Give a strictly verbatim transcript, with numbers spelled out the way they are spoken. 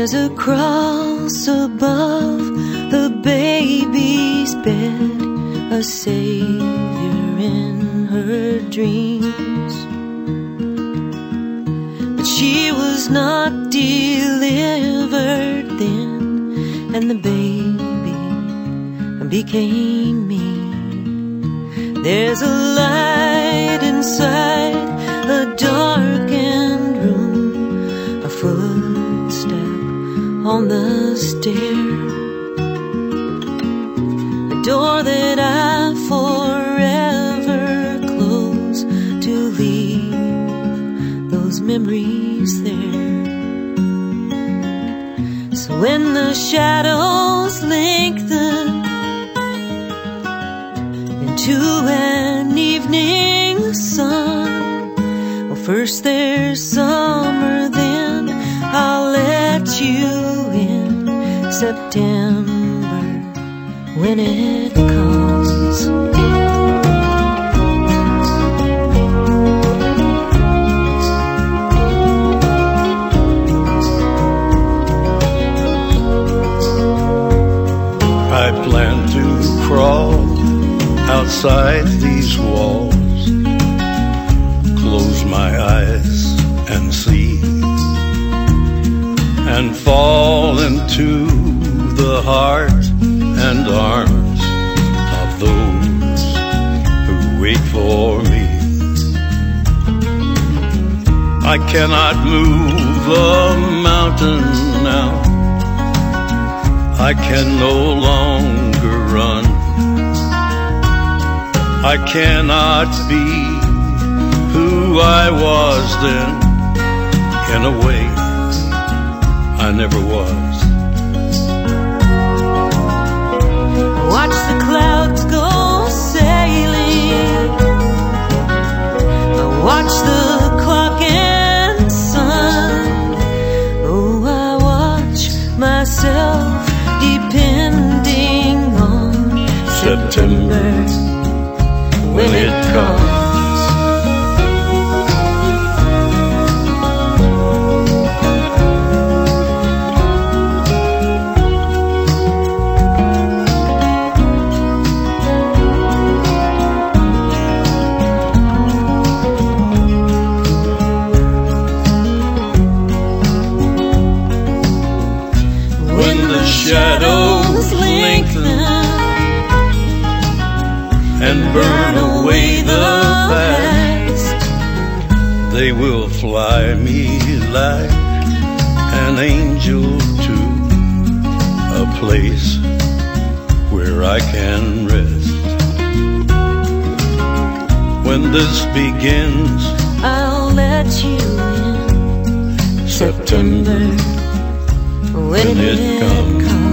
There's a cross above the baby's bed, a savior in her dreams. But she was not delivered then, and the baby became me. There's a light inside a darkened room, a footstep on the stair, a door that I forever close to leave those memories there. So when the shadows lengthen into an evening sun, well, first there's summer, then I'll let you in September when it comes. I plan to crawl outside these walls, close my eyes and see, and fall into the heart and arms of those who wait for me. I cannot move a mountain now, I can no longer run, I cannot be who I was then, in a way I never was. Watch the clouds go sailing, I watch the clock and sun. Oh, I watch myself depending on September when it comes. When the shadows lengthen and burn away the past, they will fly me like an angel to a place where I can rest. When this begins, I'll let you in September when, when it comes.